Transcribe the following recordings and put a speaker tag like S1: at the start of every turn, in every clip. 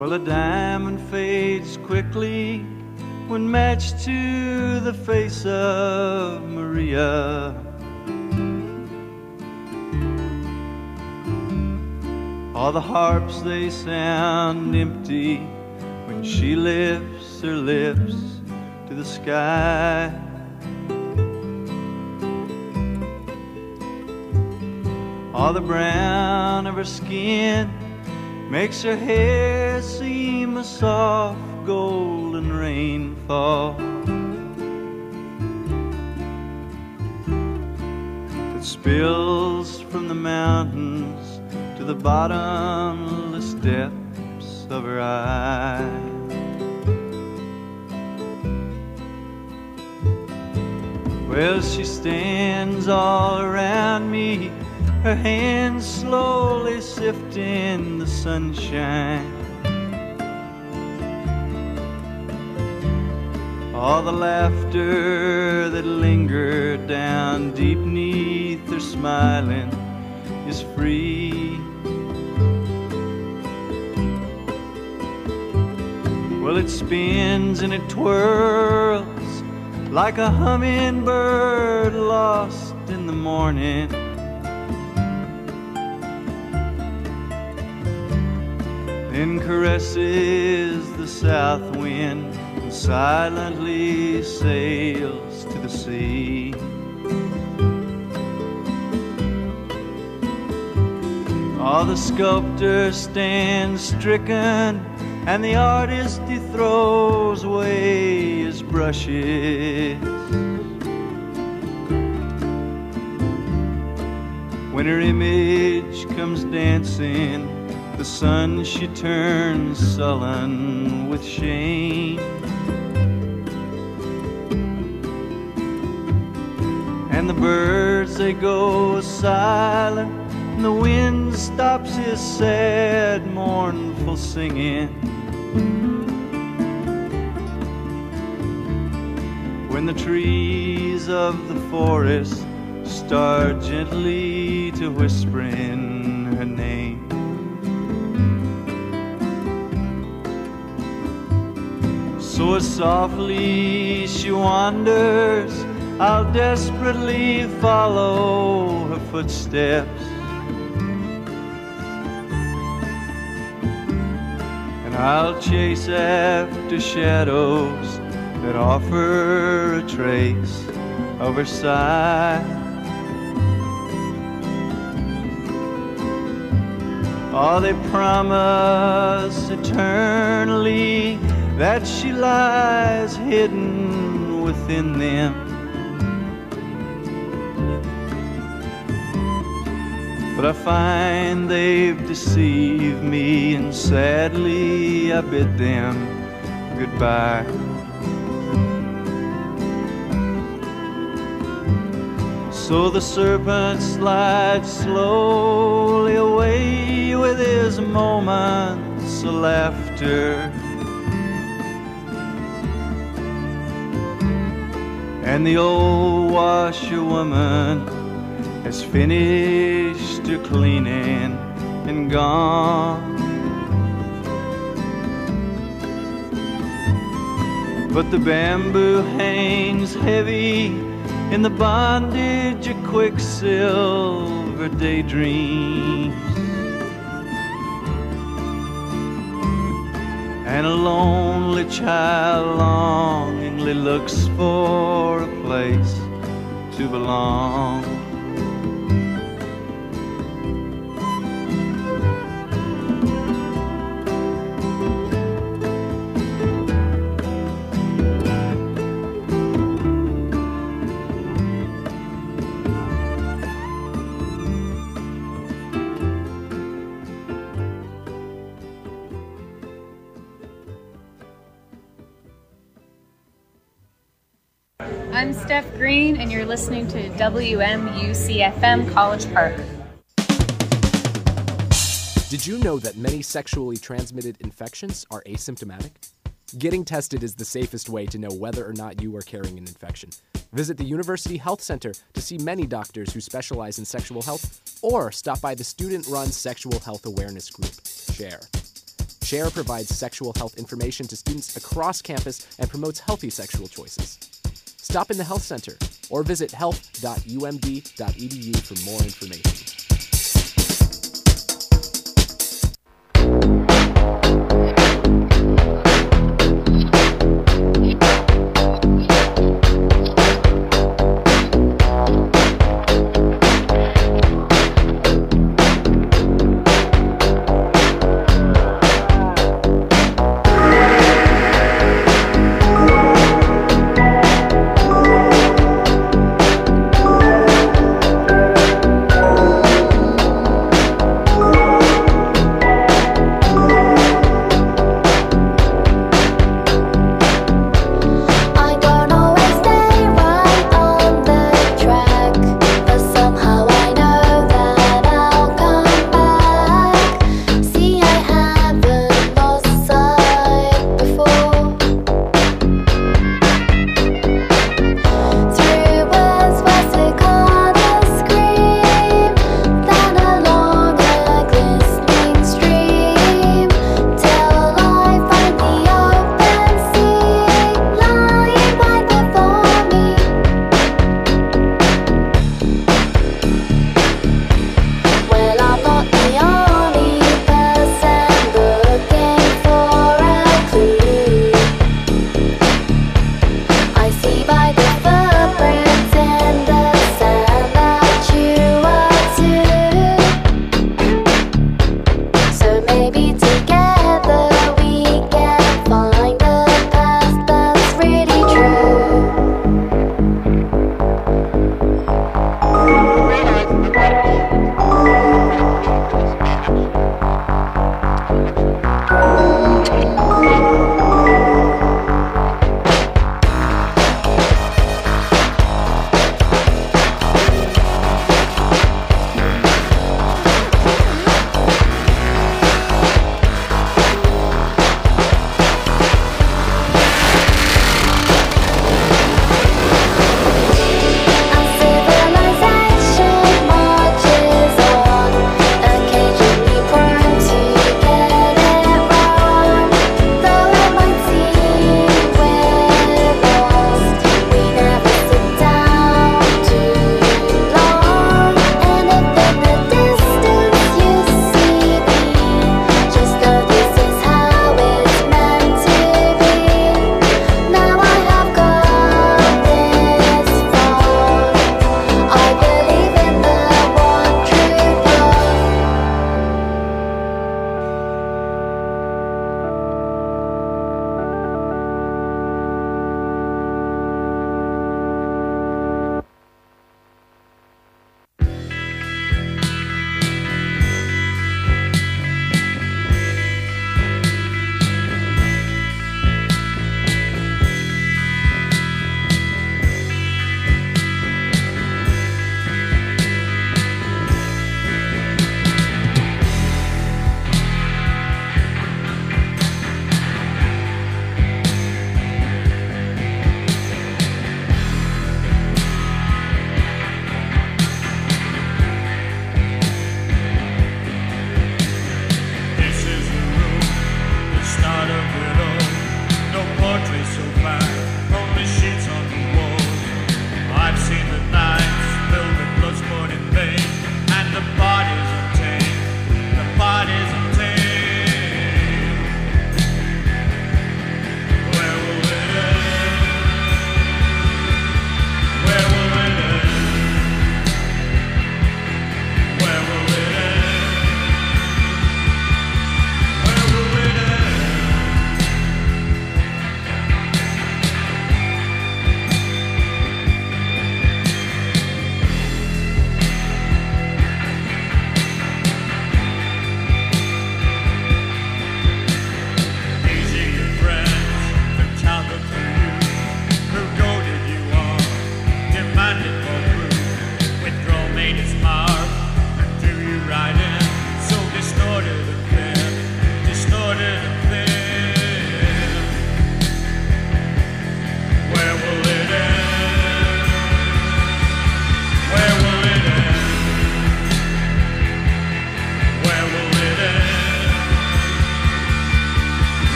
S1: Well, a diamond fades quickly when matched to the face of Maria. All the harps, they sound empty when she lifts her lips to the sky. All the brown of her skin makes her hair seem a soft golden rainfall that spills from the mountains to the bottomless depths of her eyes. Well, she stands all around me, her hands slowly sifting the sunshine. All the laughter that lingered down deep neath her smiling is free. Well, it spins and it twirls like a hummingbird lost in the morning. Then caresses the south wind and silently sails to the sea. Oh, the sculptor stands stricken and the artist, he throws away his brushes. When her image comes dancing, the sun she turns sullen with shame. And the birds, they go silent, and the wind stops his sad, mournful singing. When the trees of the forest start gently to whisper in her name. So as softly she wanders, I'll desperately follow her footsteps. And I'll chase after shadows that offer a trace of her sigh. Oh, they promise eternally that she lies hidden within them. But I find they've deceived me, and sadly I bid them goodbye. So the serpent slides slowly away with his moments of laughter. And the old washerwoman has finished her cleaning and gone. But the bamboo hangs heavy in the bondage of quicksilver daydreams. And a lonely child longingly looks for a place to belong.
S2: I'm Steph Green, and you're listening to WMUC-FM College Park.
S3: Did you know that many sexually transmitted infections are asymptomatic? Getting tested is the safest way to know whether or not you are carrying an infection. Visit the University Health Center to see many doctors who specialize in sexual health, or stop by the student-run sexual health awareness group, SHARE. SHARE provides sexual health information to students across campus and promotes healthy sexual choices. Stop in the health center or visit health.umd.edu for more information.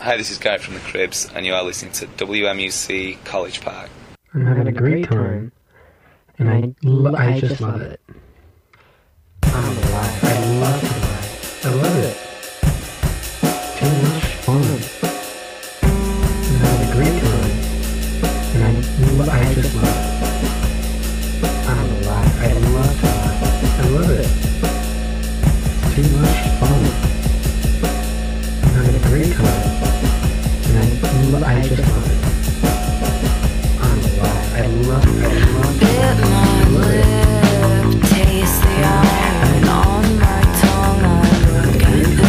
S4: Hi, this is Guy from the Cribs, and you are listening to WMUC College Park.
S5: I'm having a great time, and I just love it. I'm alive. I love it. I love it. Too much fun. I'm having a great time, and I just love it. I'm alive. I love it. I love it. Too much fun. I'm having a great time, and I just love it. I'm alive. I love it. I love it.
S6: Bit my lip, taste the iron on my tongue. I look at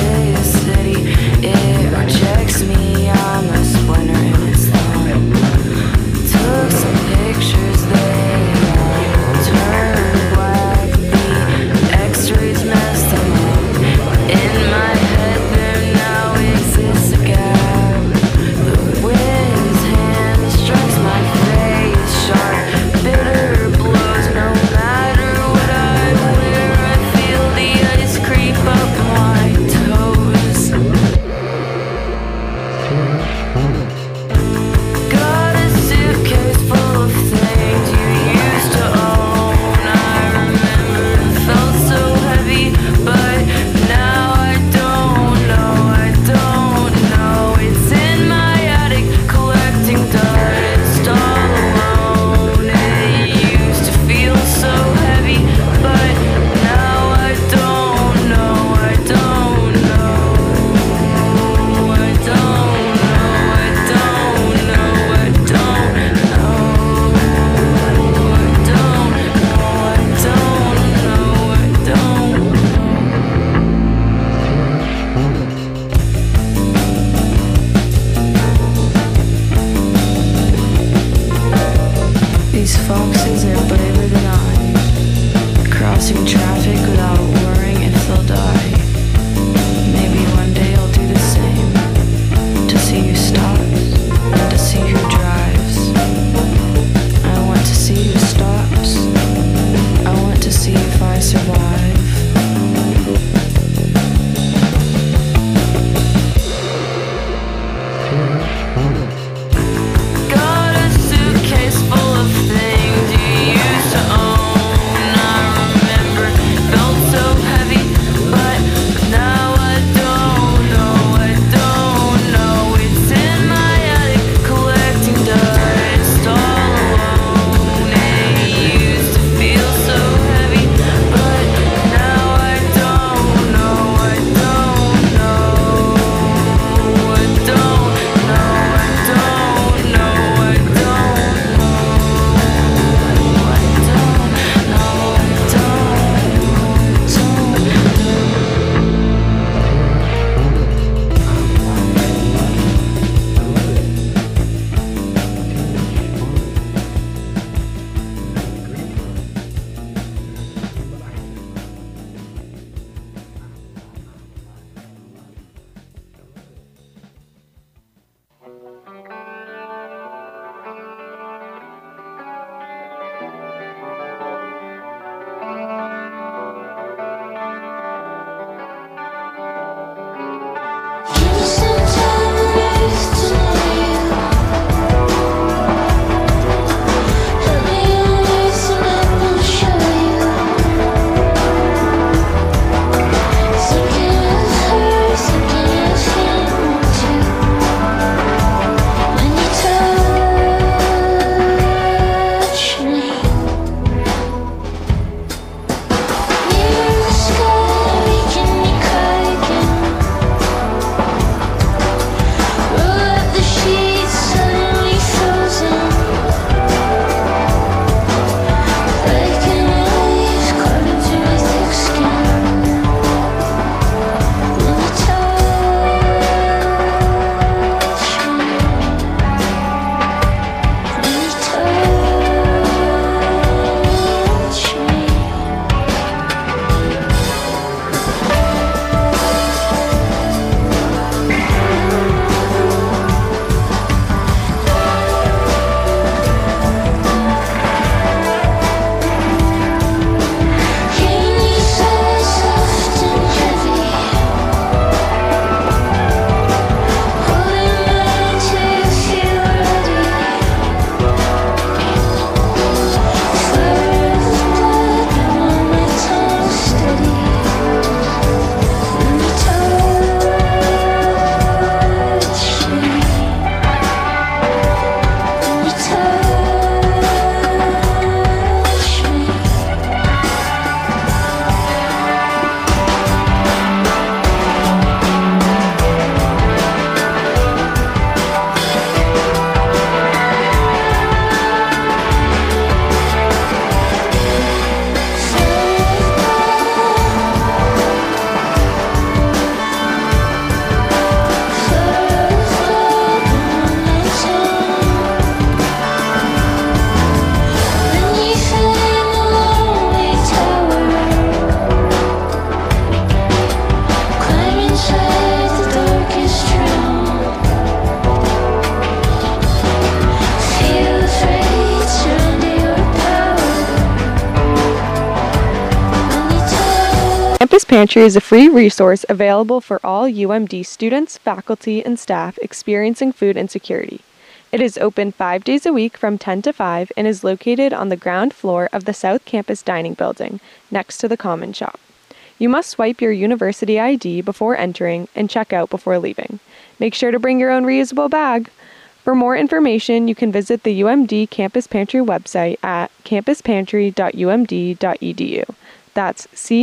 S6: Pantry is a free resource available for all UMD students, faculty, and staff experiencing food insecurity. It is open 5 days a week from 10 to 5 and is located on the ground floor of the South Campus Dining Building, next to the Common Shop. You must swipe your university ID before entering and check out before leaving. Make sure to bring your own reusable bag. For more information, you can visit the UMD Campus Pantry website at campuspantry.umd.edu. That's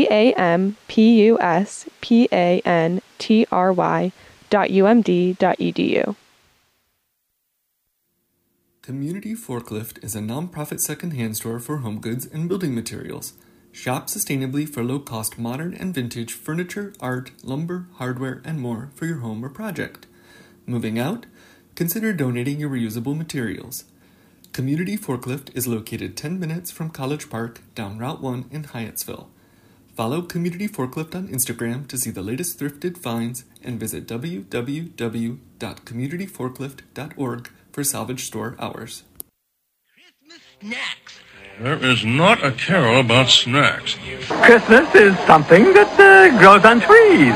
S6: campus.umd.edu.
S7: Community Forklift is a non-profit second-hand store for home goods and building materials. Shop sustainably for low-cost modern and vintage furniture, art, lumber, hardware, and more for your home or project. Moving out? Consider donating your reusable materials. Community Forklift is located 10 minutes from College Park down Route 1 in Hyattsville. Follow Community Forklift on Instagram to see the latest thrifted finds and visit www.communityforklift.org for salvage store hours.
S8: Christmas snacks.
S9: There is not a carol about snacks.
S10: Christmas is something that grows on trees.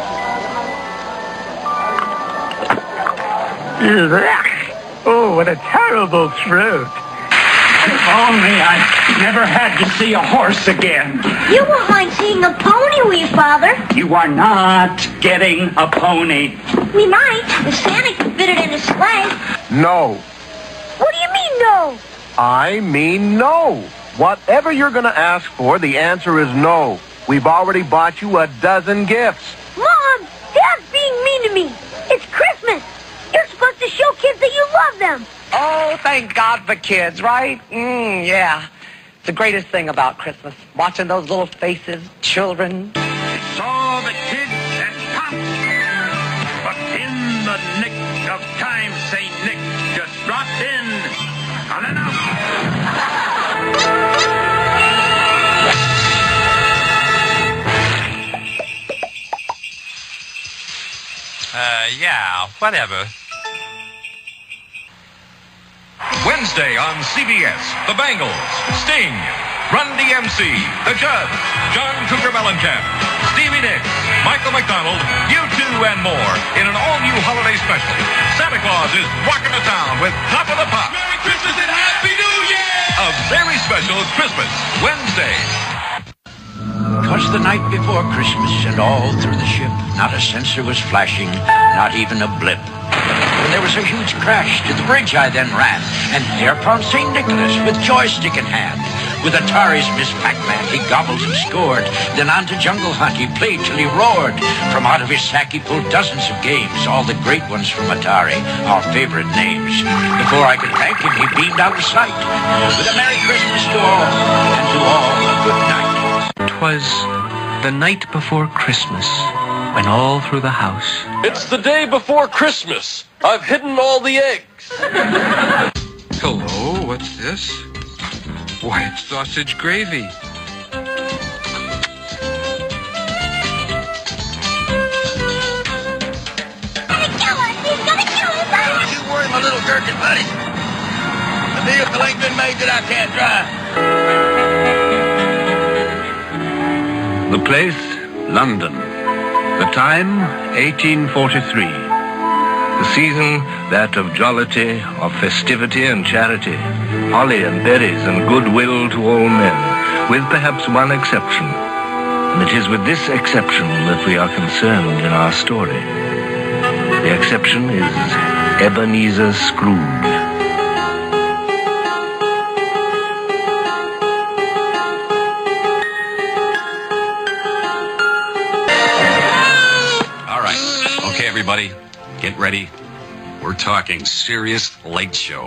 S10: Oh, what a terrible fruit.
S11: If only I'd never had to see a horse again.
S12: You won't mind seeing a pony, will you, Father?
S11: You are not getting a pony.
S12: We might, if Santa can fit it in his sleigh.
S13: No.
S12: What do you mean, no?
S13: I mean no. Whatever you're going to ask for, the answer is no. We've already bought you a dozen gifts.
S12: Mom, Dad's being mean to me. It's Christmas. You're supposed to show kids that you love them.
S14: Oh, thank God for kids, right? Yeah. It's the greatest thing about Christmas. Watching those little faces, children.
S9: It's all the kids and pops. But in the nick of time, St. Nick just dropped in.
S15: Yeah, whatever.
S9: Wednesday on CBS, The Bangles, Sting, Run DMC, The Judge, John Cougar Mellencamp, Stevie Nicks, Michael McDonald, U2 and more in an all-new holiday special. Santa Claus is rocking the town with Top of the Pops.
S16: Merry Christmas and Happy New Year!
S9: A very special Christmas, Wednesday.
S17: 'Twas the night before Christmas, and all through the ship, not a sensor was flashing, not even a blip. When there was a huge crash to the bridge, I then ran, and thereupon St. Nicholas with joystick in hand. With Atari's Miss Pac-Man, he gobbled and scored. Then on to Jungle Hunt, he played till he roared. From out of his sack, he pulled dozens of games, all the great ones from Atari, our favorite names. Before I could thank him, he beamed out of sight. With a Merry Christmas to all, and to all a good night.
S18: 'Twas the night before Christmas, when all through the house...
S19: It's the day before Christmas. I've hidden all the eggs.
S20: Hello, what's this? Why, it's sausage gravy.
S21: He's gonna kill us!
S22: Don't you worry, my little gherkin buddy. The vehicle ain't been made that I can't drive.
S23: The place, London. The time, 1843. The season, that of jollity, of festivity and charity, holly and berries and goodwill to all men, with perhaps one exception. And it is with this exception that we are concerned in our story. The exception is Ebenezer Scrooge.
S24: Everybody, get ready. We're talking serious late show.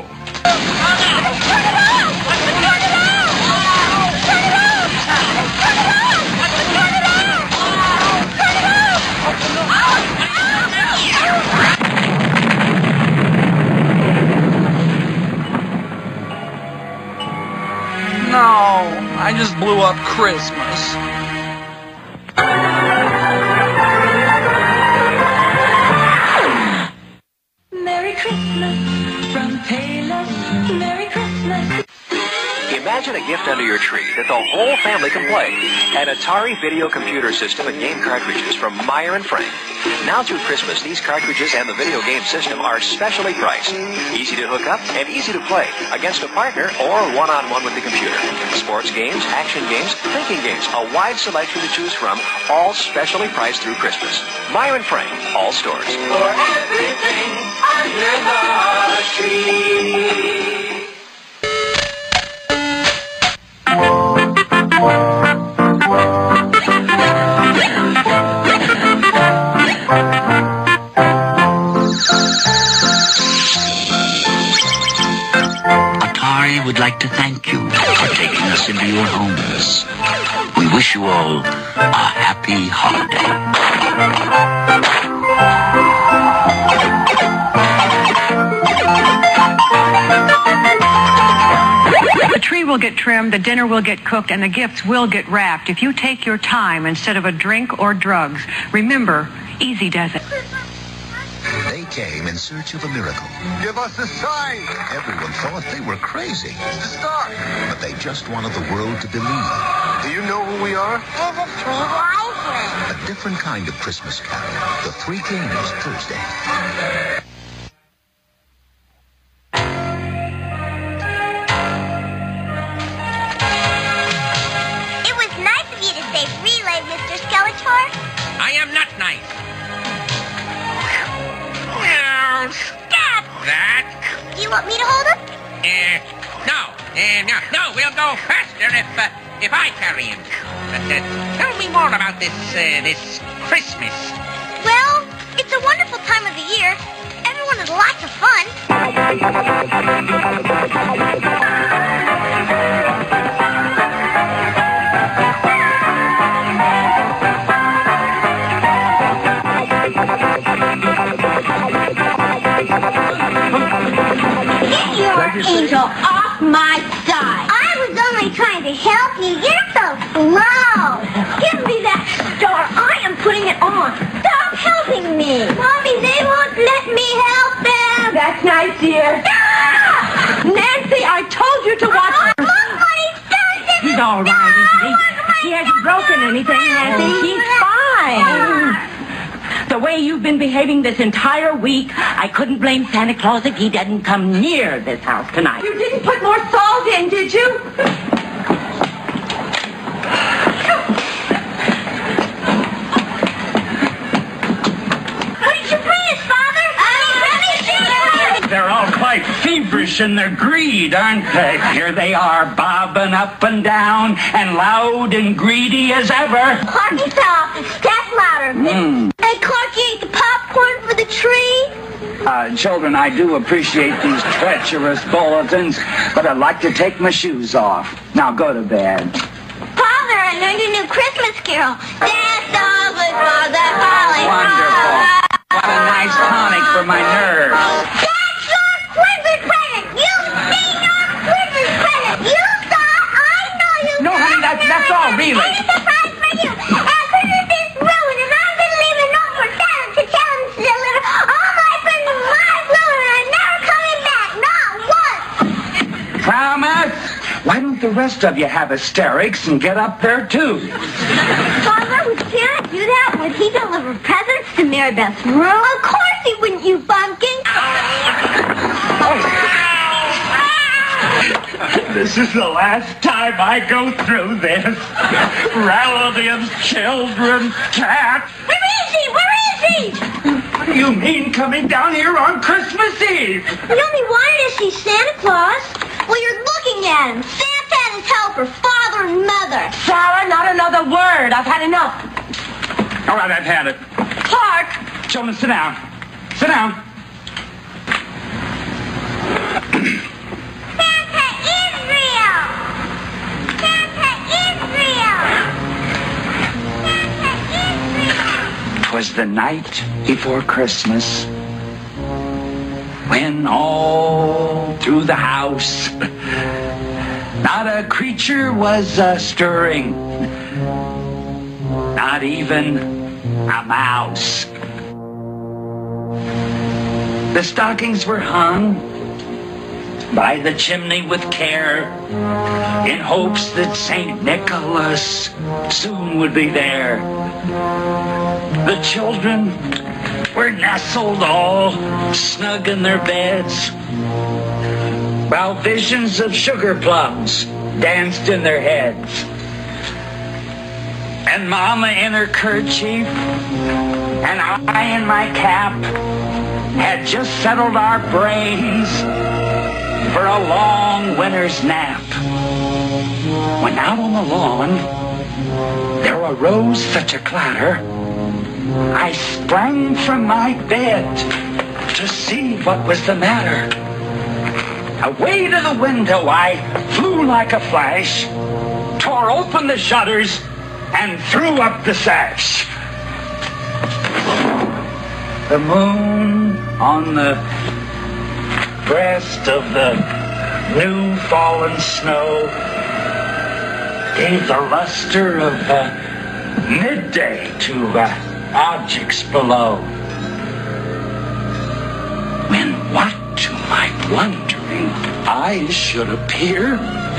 S25: No, I just blew up Christmas.
S1: Imagine a gift under your tree that the whole family can play. An Atari video computer system and game cartridges from Meyer and Frank. Now through Christmas, these cartridges and the video game system are specially priced. Easy to hook up and easy to play against a partner or one-on-one with the computer. Sports games, action games, thinking games, a wide selection to choose from, all specially priced through Christmas. Meyer and Frank, all stores.
S2: For everything under the tree.
S17: Atari would like to thank you for taking us into your homes. We wish you all a happy holiday.
S3: The tree will get trimmed, the dinner will get cooked, and the gifts will get wrapped if you take your time instead of a drink or drugs. Remember, easy does it.
S4: They came in search of a miracle.
S22: Give us a sign.
S4: Everyone thought they were crazy.
S22: It's the star.
S4: But they just wanted the world to believe.
S22: Do you know who we are?
S21: We're the Three Wise Men.
S4: A different kind of Christmas carol. The Three Kings, Thursday.
S21: It was nice of you to say relay, Mr. Skeletor.
S8: I am not nice. Now, stop that.
S21: Do you want me to hold him?
S8: No, we'll go faster if I carry him. But tell me more about this Christmas.
S21: Well, it's a wonderful time of the year. Everyone has lots of fun.
S12: Get your angel off my side.
S21: I was only trying to help you. You're so slow.
S12: Give me that star. I am putting it on. Stop helping me.
S21: Mommy, they won't let me help them.
S12: That's nice, dear.
S21: Ah!
S12: Nancy, I told you to watch.
S21: Look what he's done to
S12: He's all right, isn't he? He hasn't broken anything, has he? He's fine. The way you've been behaving this entire week, I couldn't blame Santa Claus if he didn't come near this house tonight. You didn't put more salt in, did you?
S21: What did you bring us, Father?
S17: They're all quite feverish in their greed, aren't they? Here they are, bobbing up and down, and loud and greedy as ever.
S21: Clarky fell off the step ladder. Hey, Clarky ate the popcorn for the tree.
S17: Children, I do appreciate these treacherous bulletins, but I'd like to take my shoes off. Now go to bed.
S21: Father, I learned a new Christmas carol. Dance all good for the holly.
S17: Wonderful. What a nice tonic for my nerves.
S21: That's your Christmas present. You've seen your Christmas present. You saw it. I know you
S17: No, honey, that's all, really.
S21: It's a surprise for you. Christmas is ruined, and I've been leaving notes for Santa to tell him to deliver all my presents my ruin, and I'm never coming back. Not once.
S17: Promise? Why don't the rest of you have hysterics and get up there, too?
S21: Father, would Santa do that? Would he deliver presents to Mary Beth's room? Of course he wouldn't, you bumpkin.
S17: This is the last time I go through this. Relatives, children, cats.
S21: Where is he? Where is he?
S17: What do you mean coming down here on Christmas Eve?
S21: We only wanted to see Santa Claus. Well, you're looking at him. Santa and his helper, Father and Mother.
S12: Sarah, not another word. I've had enough.
S17: All right, I've had it.
S12: Clark!
S17: Children, sit down. Sit down.
S21: Santa is real. Santa is real. Santa is real.
S17: 'Twas the night before Christmas, when all through the house not a creature was stirring, not even a mouse. The stockings were hung, by the chimney with care, in hopes that St. Nicholas soon would be there. The children were nestled all snug in their beds, while visions of sugar plums danced in their heads. And Mama in her kerchief, and I in my cap, had just settled our brains for a long winter's nap. When out on the lawn there arose such a clatter, I sprang from my bed to see what was the matter. Away to the window I flew like a flash, tore open the shutters, and threw up the sash. The moon on the breast of the new fallen snow gave the luster of midday to objects below. When what to my wondering eyes should appear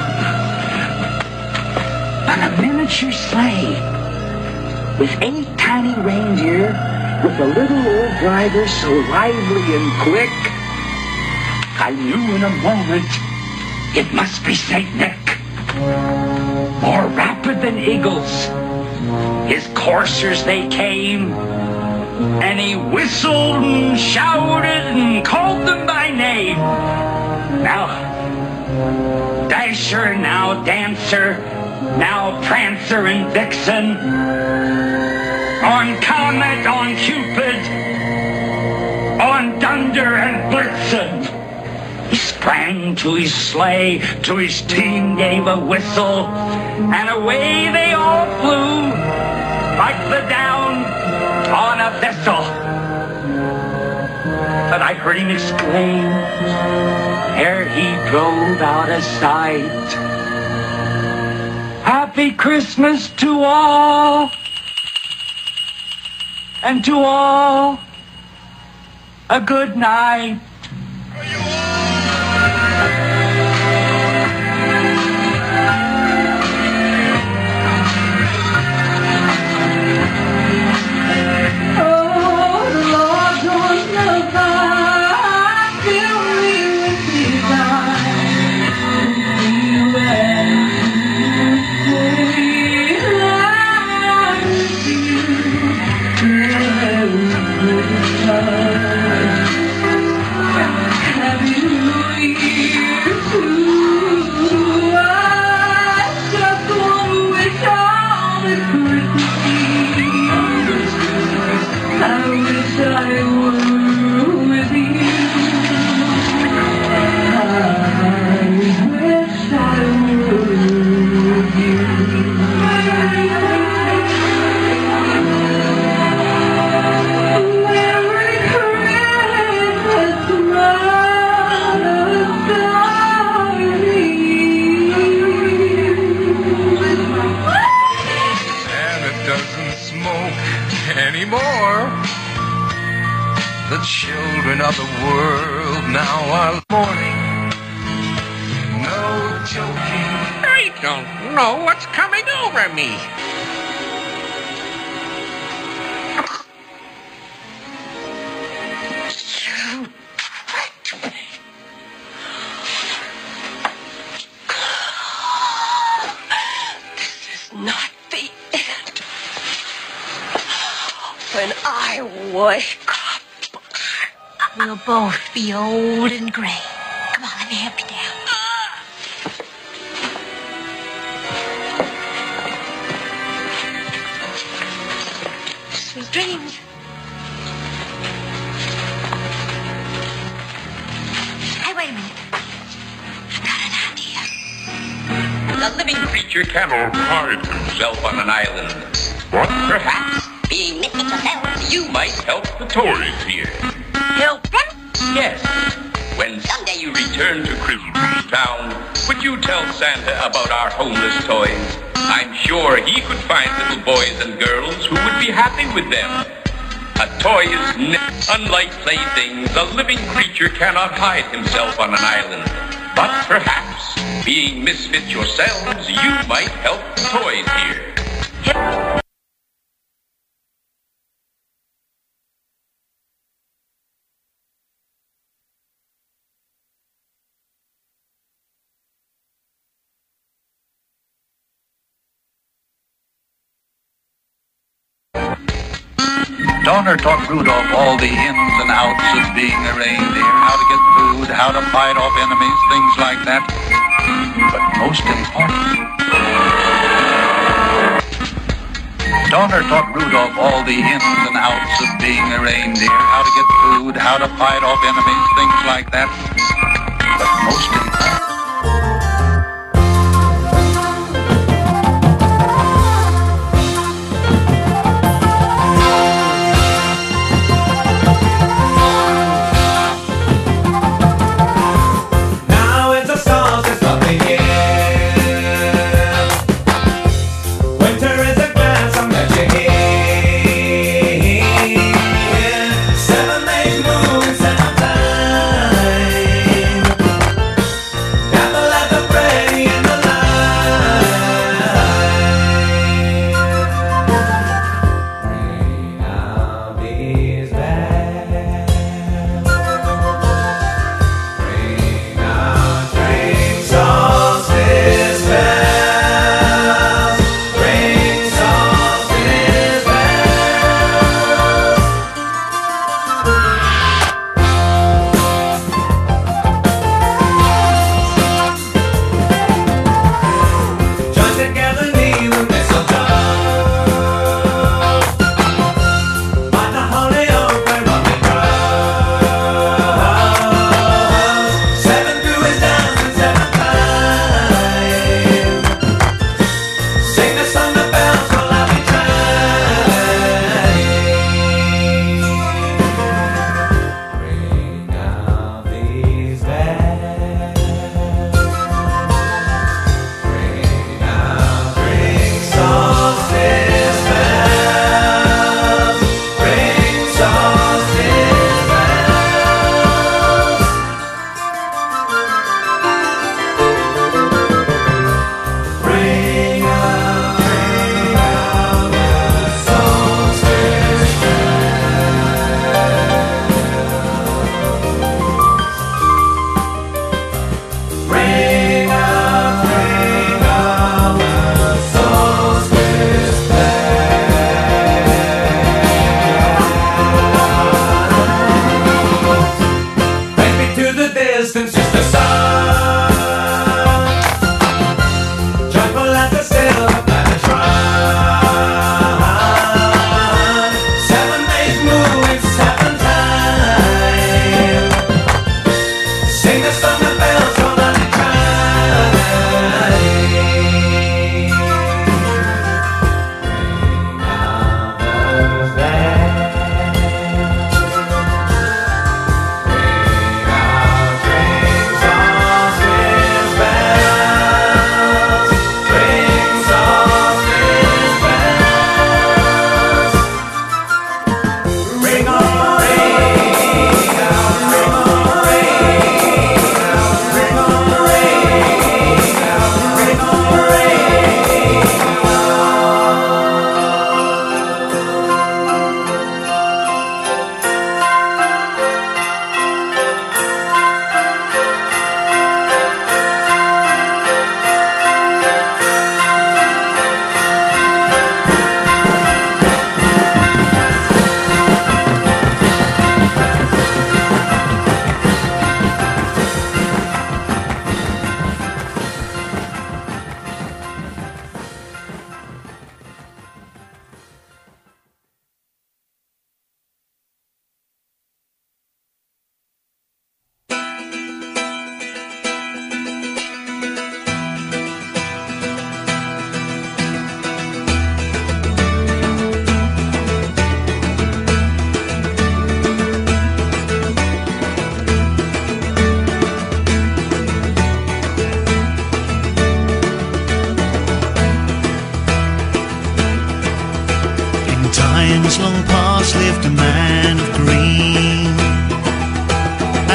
S17: on a miniature sleigh with 8 tiny reindeer, with a little old driver so lively and quick, I knew in a moment it must be St. Nick. More rapid than eagles, his coursers they came, and he whistled and shouted and called them by name. Now Dasher, now Dancer, now Prancer and Vixen, on Comet, on Cupid, on Dunder and Blitzen. He sprang to his sleigh, to his team gave a whistle, and away they all flew like the down on a thistle. But I heard him exclaim, ere he drove out of sight, "Happy Christmas to all, and to all a good night."
S20: The children of the world now are mourning. No joking.
S8: I don't know what's coming over me.
S5: This is not the end. When I wake up, we'll both be old and gray. Come on, let me help you down. Sweet dreams. Hey, wait a minute. I've got an idea.
S24: The living creature cannot hide himself on an island. What? Perhaps, being Nick yourself, you might help the Tories here.
S5: Help them?
S24: Yes. When someday you return to Christmas Town, would you tell Santa about our homeless toys? I'm sure he could find little boys and girls who would be happy with them. A toy is unlike playthings. A living creature cannot hide himself on an island. But perhaps, being misfits yourselves, you might help the toys here.
S6: Donner taught Rudolph all the ins and outs of being a reindeer, how to get food, how to fight off enemies, things like that. But most important, Donner taught Rudolph all the ins and outs of being a reindeer, how to get food, how to fight off enemies, things like that. But most important,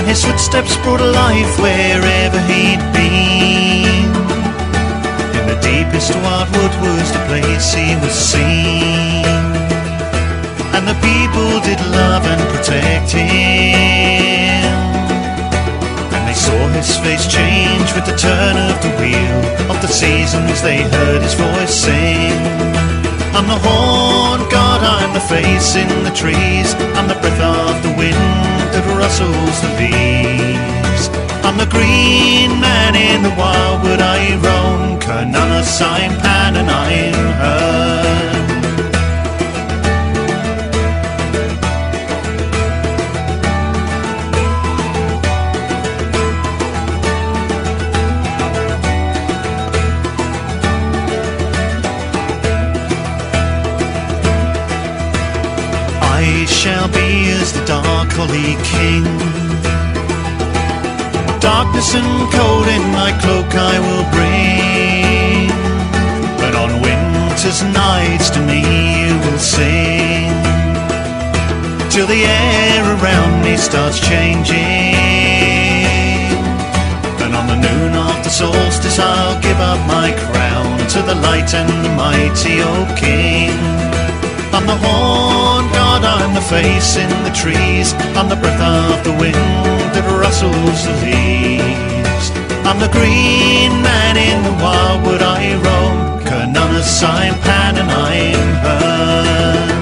S7: and his footsteps brought life wherever he'd been. In the deepest wildwood was the place he was seen, and the people did love and protect him. And they saw his face change with the turn of the wheel of the seasons. They heard his voice sing, I'm the horn god, I'm the face in the trees, I'm the breath of the wind that rustles the leaves. I'm the green man in the wildwood I roam, Cernunnos Sampan and I'm heard. I shall be as the dark Holly King. Darkness and cold in my cloak I will bring, but on winter's nights to me you will sing, till the air around me starts changing. And on the noon of the solstice I'll give up my crown to the light and the mighty, O King. I'm the horn god, I'm the face in the trees, I'm the breath of the wind that rustles the leaves. I'm the green man in the wildwood I roam, Cernunnos Sampan and I'm heard.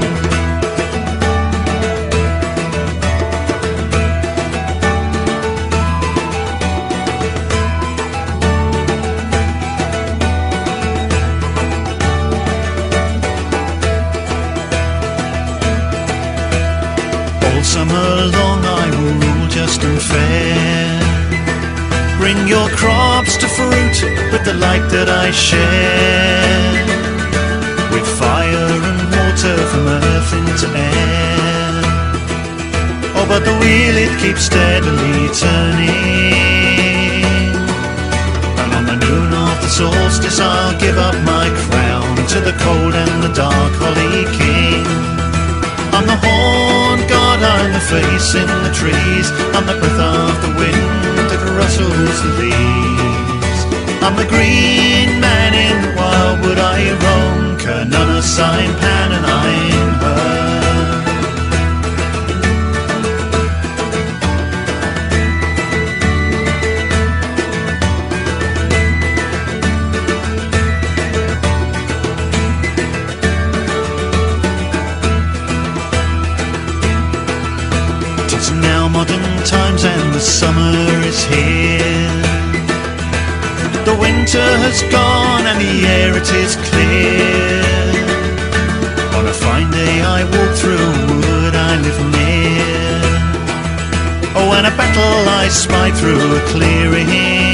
S7: Summer long I will rule just and fair. Bring your crops to fruit with the light that I share, with fire and water from earth into air. Oh, but the wheel it keeps steadily turning, and on the noon of the solstice I'll give up my crown to the cold and the dark Holly King. I'm the horn god, I'm the face in the trees, I'm the breath of the wind that rustles the leaves. I'm the green man in the wildwood I roam, Cernunnos Sampan and I'm heard. Now modern times and the summer is here. The winter has gone and the air it is clear. On a fine day I walk through a wood I live near. Oh, and a battle I spy through a clearing.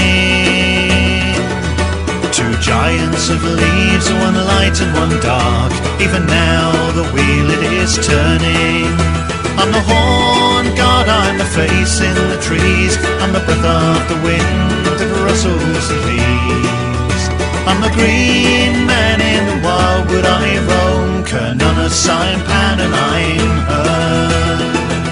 S7: Two giants of leaves, one light and one dark. Even now the wheel it is turning. I'm the horn god, I'm the face in the trees, I'm the breath of the wind that rustles the leaves. I'm the green man in the wildwood I roam, Cernunnos Sampan and I'm heard.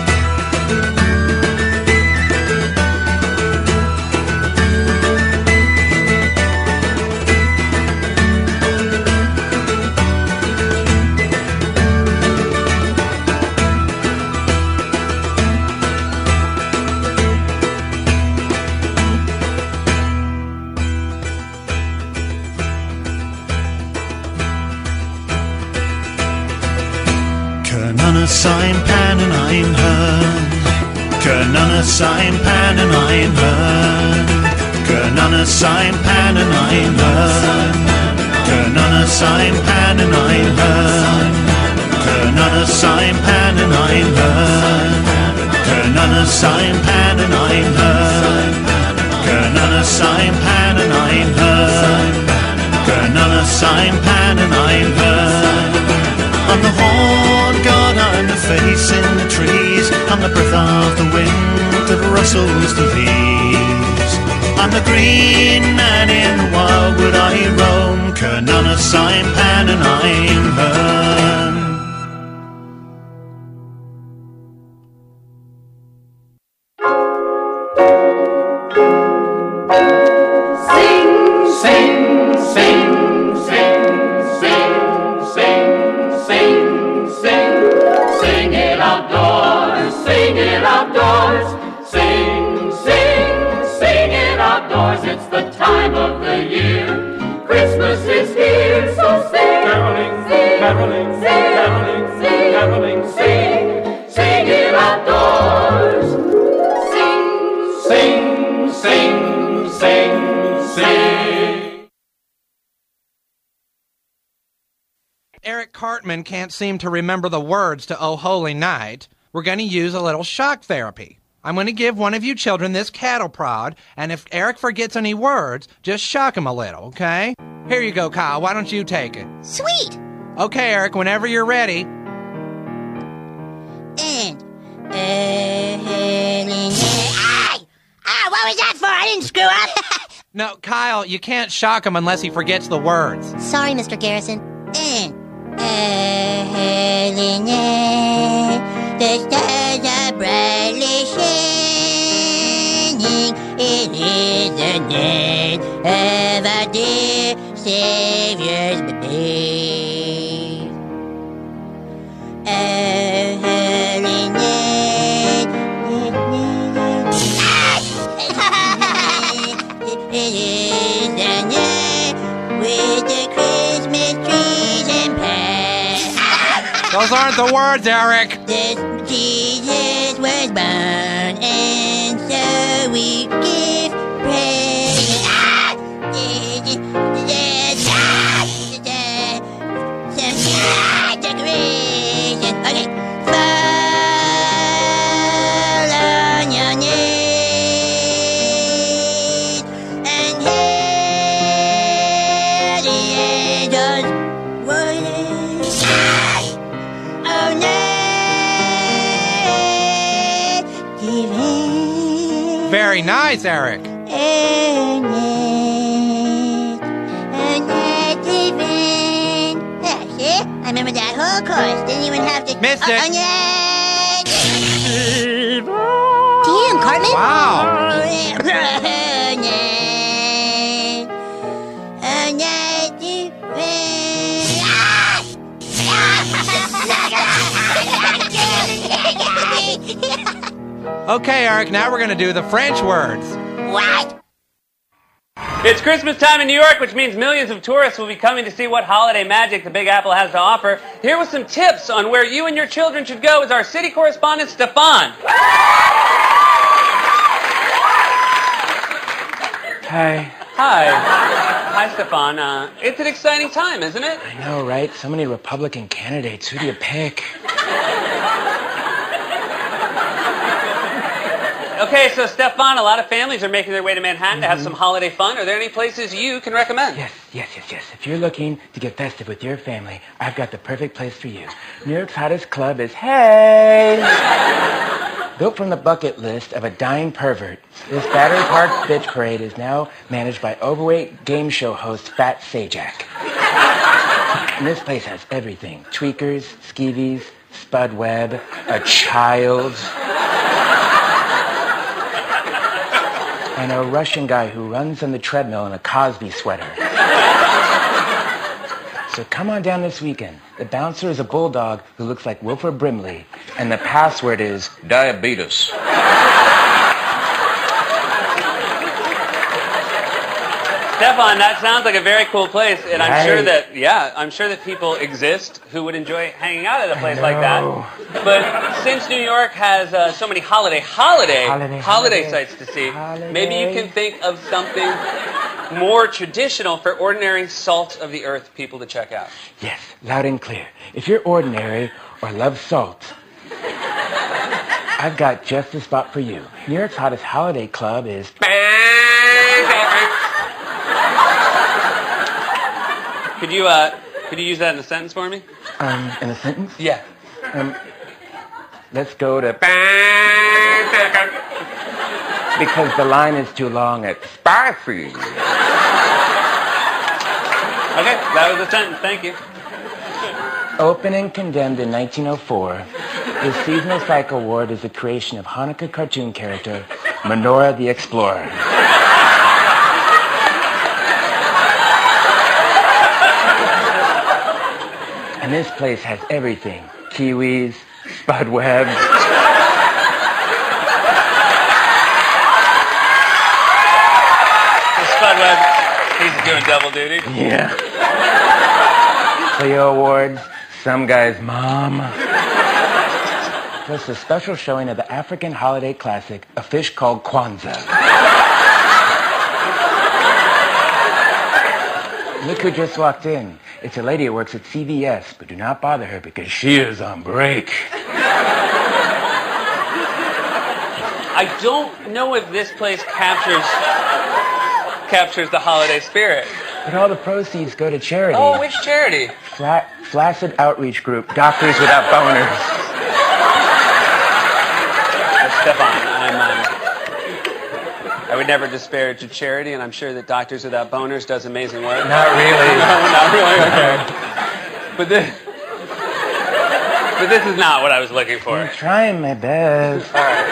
S7: Cernunnos Sampan and I'm heard. Cernunnos Sampan and I'm heard. Cernunnos Sampan and I'm heard. Cernunnos Sampan and I'm heard. Cernunnos Sampan and I'm heard. Cernunnos Sampan and I'm heard. Cernunnos Sampan and I'm heard. Cernunnos Sampan and I'm heard. I'm the horn god, I'm the face in the trees, I'm the breath of the wind that rustles the leaves. I'm the green man in the wildwood I roam, Cernunnos Sampan and I'm heard.
S2: it's the time of the year. Christmas is here, so sing. Caroling, sing, caroling, sing, caroling, sing, caroling, sing. Sing it outdoors. Sing, sing, sing, sing, sing.
S10: Eric Cartman can't seem to remember the words to Oh Holy Night. We're going to use a little shock therapy. I'm going to give one of you children this cattle prod, and if Eric forgets any words, just shock him a little, okay? Here you go, Kyle. Why don't you take it?
S5: Sweet.
S10: Okay, Eric, whenever you're ready.
S5: And what was that for? I didn't screw up.
S10: No, Kyle, you can't shock him unless he forgets the words.
S5: Sorry, Mr. Garrison. And the stars are brightly shining. It is the day of our dear Savior's birthday. It is the night with the Christmas trees and past.
S10: Those aren't the words, Eric.
S5: This Jesus was born, and so we give praise. Some decoration. Okay. Fall on your knees and hear the angels waiting. Oh, night divine.
S10: Very nice, Eric.
S5: I remember that whole chorus. Didn't even have to...
S10: Missed it.
S5: Damn, Cartman.
S10: Wow. Okay, Eric, now we're going to do the French words.
S5: What?
S11: It's Christmas time in New York, which means millions of tourists will be coming to see what holiday magic the Big Apple has to offer. Here with some tips on where you and your children should go is our city correspondent, Stefan.
S13: Hi.
S11: Hi. Hi, Stefan. It's an exciting time, isn't it?
S13: I know, right? So many Republican candidates. Who do you pick?
S11: Okay, so Stefan, a lot of families are making their way to Manhattan to have some holiday fun. Are there any places you can recommend?
S13: Yes. If you're looking to get festive with your family, I've got the perfect place for you. New York's hottest club is Hey! Built from the bucket list of a dying pervert, this Battery Park Bitch Parade is now managed by overweight game show host Fat Sajak. And this place has everything. Tweakers, skeevies, Spud Webb, a child... and a Russian guy who runs on the treadmill in a Cosby sweater. So come on down this weekend. The bouncer is a bulldog who looks like Wilford Brimley, and the password is diabetes.
S11: Stefan, that sounds like a very cool place, and
S13: Right.
S11: I'm sure that people exist who would enjoy hanging out at a place like that. But since New York has so many holiday sights to see, maybe you can think of something more traditional for ordinary salt of the earth people to check out.
S13: Yes, loud and clear. If you're ordinary or love salt, I've got just the spot for you. New York's hottest holiday club is...
S11: Could you use that in a sentence for me?
S13: In a sentence?
S11: Yeah.
S13: Let's go to... Because the line is too long at Spicy.
S11: Okay, that was a sentence. Thank you.
S13: Opened and condemned in 1904, the Seasonal Cycle Award is the creation of Hanukkah cartoon character Menorah the Explorer. And this place has everything. Kiwis, Spud Webb.
S11: doing double duty.
S13: Yeah. Cleo Awards, some guy's mom. Plus a special showing of the African holiday classic, A Fish Called Kwanzaa. Look who just walked in. It's a lady who works at CVS, but do not bother her because she is on break.
S11: I don't know if this place captures the holiday spirit.
S13: But all the proceeds go to charity.
S11: Oh, which charity?
S13: Flaccid Outreach Group, Doctors Without Boners.
S11: Stefan, I would never disparage a charity, and I'm sure that Doctors Without Boners does amazing work.
S13: Not really.
S11: No, not really. Okay. But this is not what I was looking for.
S13: I'm trying my best.
S11: All right.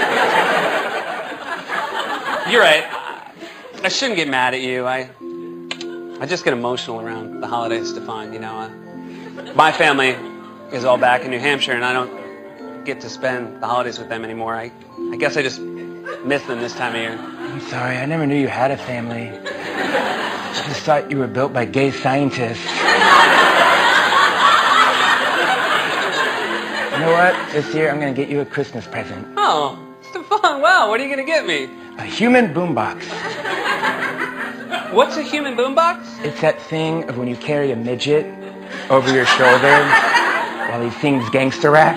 S11: You're right. I shouldn't get mad at you. I just get emotional around the holidays, Stefan. You know, my family is all back in New Hampshire, and I don't get to spend the holidays with them anymore. I guess I just miss them this time of year.
S13: I'm sorry, I never knew you had a family. I just thought you were built by gay scientists. You know what? This year I'm going to get you a Christmas present.
S11: Oh, Stefan, wow, what are you going to get me?
S13: A human boombox.
S11: What's a human boombox?
S13: It's that thing of when you carry a midget over your shoulder while he sings gangster rap.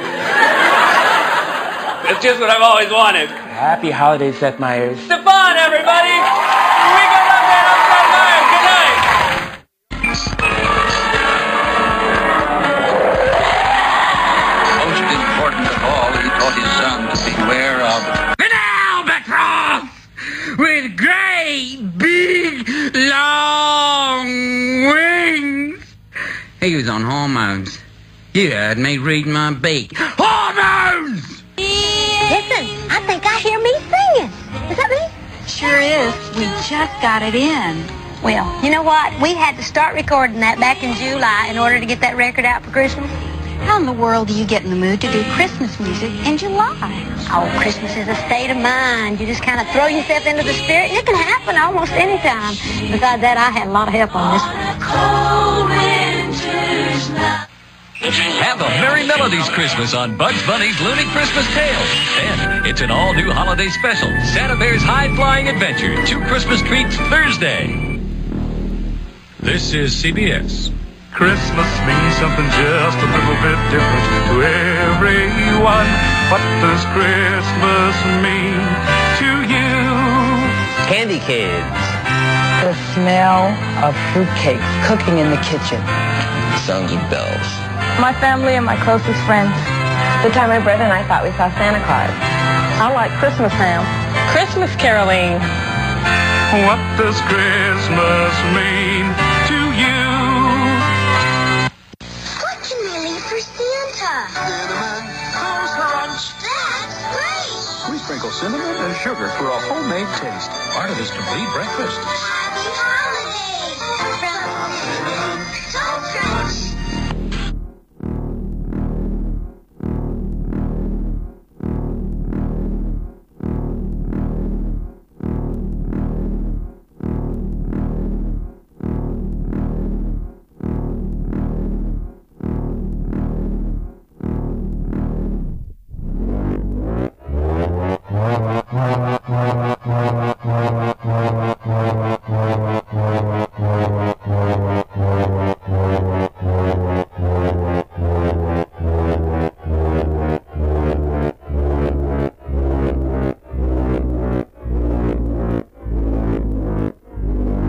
S11: It's just what I've always wanted.
S13: Happy holidays, Seth Meyers.
S11: Stefan, everybody! We go up there, I'm Seth Meyers. Good night!
S6: Most important of all, he taught his son to beware of
S8: An albatross with great, big, long wings. He was on hormones. You heard me reading my beak. Hormones!
S21: Listen, I think I hear me singing. Is that me?
S5: Sure is. We just got it in.
S21: Well, you know what? We had to start recording that back in July in order to get that record out for Christmas.
S5: How in the world do you get in the mood to do Christmas music in July?
S21: Oh, Christmas is a state of mind. You just kind of throw yourself into the spirit, and it can happen almost any time. Besides that, I had a lot of help on this one.
S9: Have a Merry Melodies Christmas on Bugs Bunny's Looney Christmas Tales. And it's an all-new holiday special, Santa Bear's High-Flying Adventure, 2 Christmas Treats Thursday.
S7: This is CBS. Christmas means something just a little bit different to everyone. What does Christmas mean to you?
S14: Candy Kids.
S15: The smell of fruitcakes cooking in the kitchen.
S14: Sounds of bells.
S15: My family and my closest friends. The time my brother and I thought we saw Santa Claus. I like Christmas ham. Christmas caroling.
S7: What does Christmas mean to you?
S21: Fortunately for Santa.
S6: Cinnamon toast lunch.
S21: That's great.
S6: We sprinkle cinnamon and sugar for a homemade taste. Part of his complete breakfast.